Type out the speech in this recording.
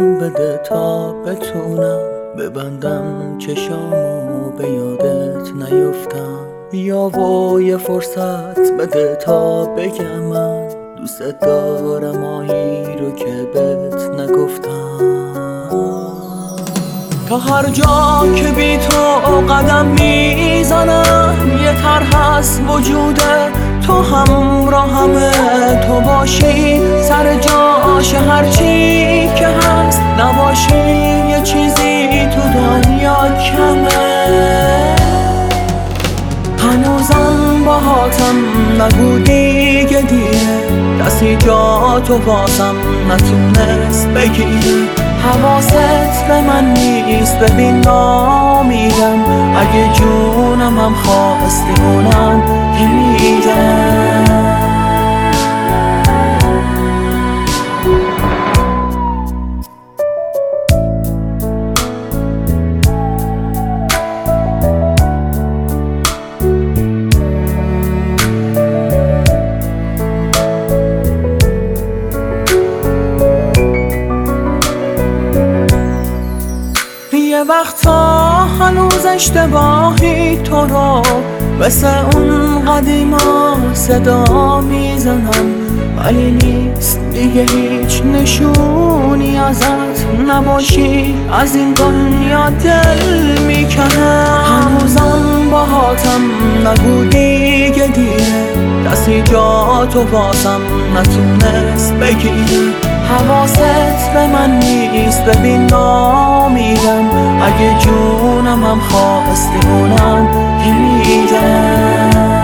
بده تا بتونم ببندم چشامو به یادت نیفتم. بیا و یه فرصت بده تا بگم من دوست دارم آیی رو که بهت نگفتم. تا هر جا که بی تو قدم میزنم یه طرح هست وجوده تو همراهمه. تو باشی سر جاش هرچی که هست، نباشی یه چیزی تو دنیا کمه. هنوزم باهاتم نگو دیگه دیره، کسی جا تو واسم نتونست بگیره. حواست به من نیست ببین نامیدم، اگه جونم هم خواستی اونم که میدم. یه وقتا هنوز اشتباهی تو رو مثل اون قدیما صدا میزنم، ولی نیست دیگه هیچ نشونی ازت. نباشی از این دنیا دل میکنم. هنوزم باهاتم نگو دیگه دیره، کسی جا تو واسم نتونست بگیره. حواست به من نیست ببین نامیدم، اگه جونم هم خواستی اونم که میدم.